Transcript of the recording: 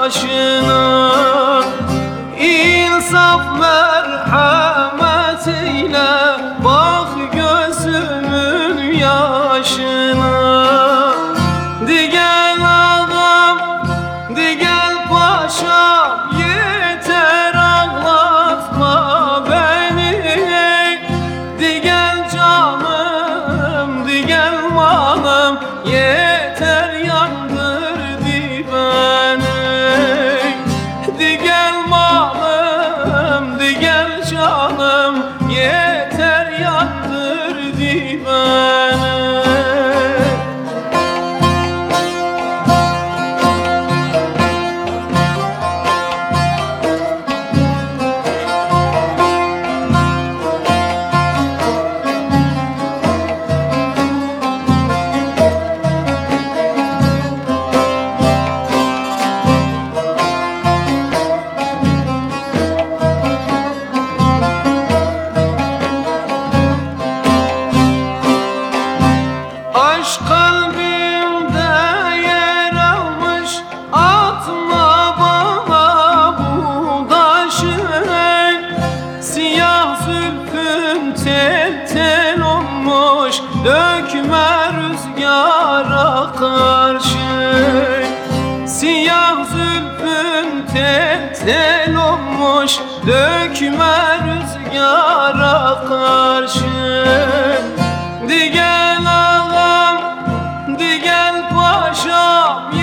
başına. İnsaf merhamet eyle, bak gözümün yaşına. Di gel ağam, di gel paşam, yeter ağlatma beni. Di gel canım, di gel malım, yeter yandırdı beni. Di gel malım, di gel canım, yeter yandırdı beni. Aşk kalbimde yer almış, atma bana bu taşı. Siyah zülfün tel tel olmuş, dökme rüzgara karşı. Siyah zülfün tel tel olmuş, dökme rüzgara karşı. Di gel ağam, di gel paşam,